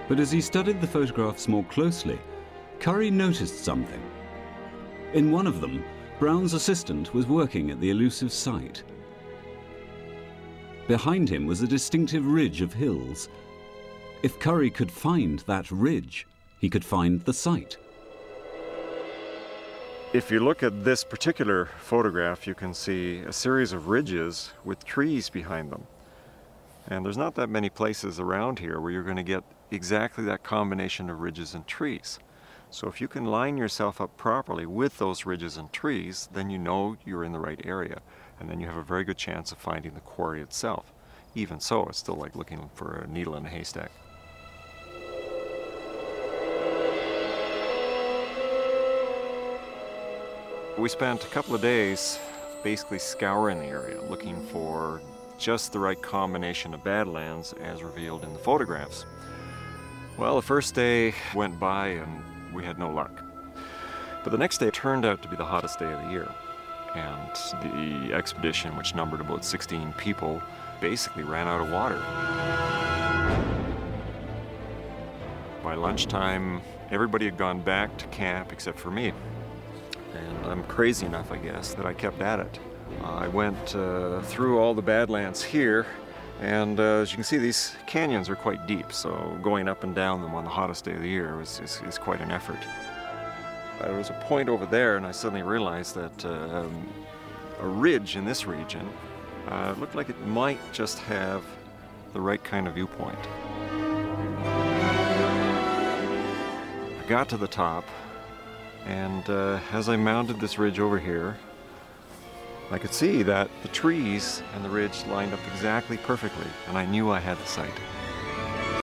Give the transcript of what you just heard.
But as he studied the photographs more closely, Curry noticed something. In one of them, Brown's assistant was working at the elusive site. Behind him was a distinctive ridge of hills. If Curry could find that ridge, he could find the site. If you look at this particular photograph, you can see a series of ridges with trees behind them. And there's not that many places around here where you're going to get exactly that combination of ridges and trees. So if you can line yourself up properly with those ridges and trees, then you know you're in the right area. And then you have a very good chance of finding the quarry itself. Even so, it's still like looking for a needle in a haystack. We spent a couple of days basically scouring the area, looking for just the right combination of badlands as revealed in the photographs. Well, the first day went by and we had no luck. But the next day turned out to be the hottest day of the year. And the expedition, which numbered about 16 people, basically ran out of water. By lunchtime, everybody had gone back to camp except for me. And I'm crazy enough, I guess, that I kept at it. I went through all the badlands here, and as you can see, these canyons are quite deep, so going up and down them on the hottest day of the year is quite an effort. There was a point over there, and I suddenly realized that a ridge in this region looked like it might just have the right kind of viewpoint. I got to the top, and as I mounted this ridge over here, I could see that the trees and the ridge lined up exactly perfectly, and I knew I had the site.